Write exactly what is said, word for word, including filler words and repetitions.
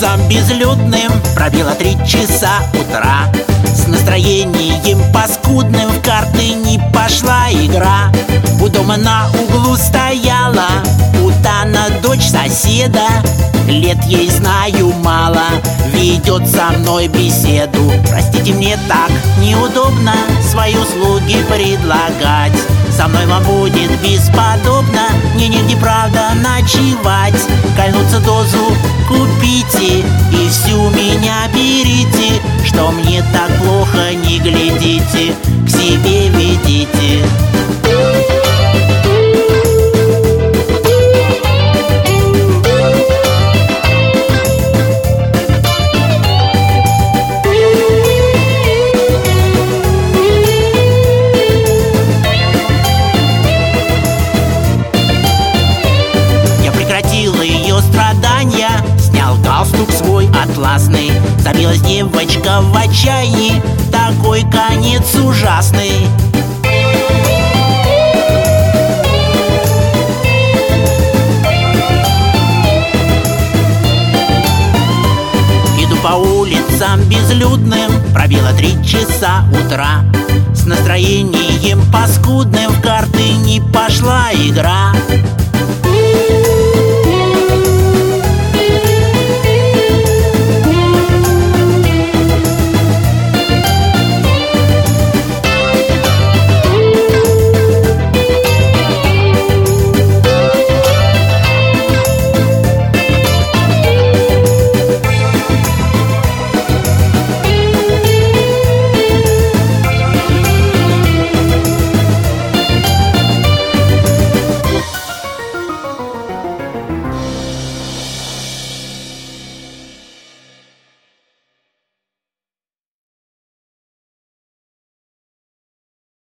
улицам безлюдным пробило три часа утра. С настроением паскудным в карты не пошла игра. У дома на углу стояла путана, дочь соседа. Лет ей знаю мало, ведет со мной беседу. Простите, мне так неудобно свои услуги предлагать. Со мной вам будет бесподобно, мне негде, правда, ночевать. Кольнуться дозу купите и всю меня берите. Что мне так плохо, не глядите, к себе ведите. Ее страдания, снял галстук свой атласный. Забилась девочка в отчаянии, такой конец ужасный. Иду по улицам безлюдным, пробило три часа утра. С настроением паскудным в карты не пошла игра.